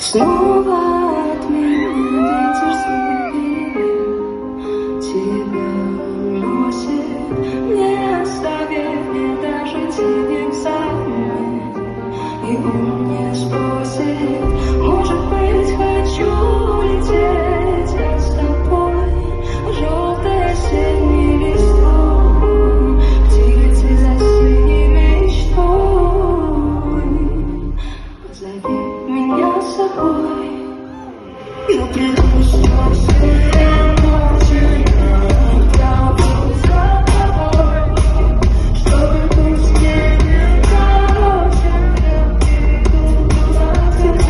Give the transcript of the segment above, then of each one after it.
Снова от меня ветер слепит, тебя уносит, не оставив мне даже денег заметь. И он не спросит, может быть, хочу лететь я с тобой, желтой осенней листвой, птицы за синей мечтой. Позови меня с собой, я приду с темной ночью, я буду за тобой, чтобы пусть не короче, я приду туда, где ты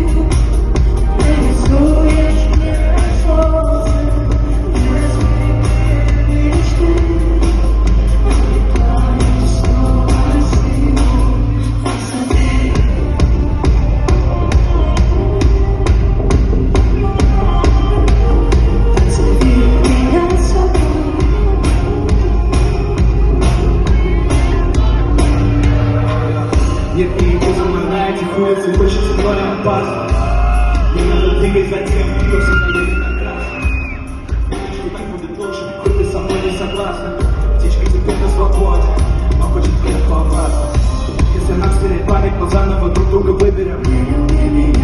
рисуешь мне солнце, без мечты, улетаю снова зиму, позови. Нет, не иду за мной на этих улицах, очень темно и опасно. Не надо двигать за тем, кто всегда едет на красный. Что так будет лучше, хоть ты со мной не согласна. Птичка теперь на свободе, но хочет кое-что обратно. Если нам стереть память, мы заново друг друга выберем.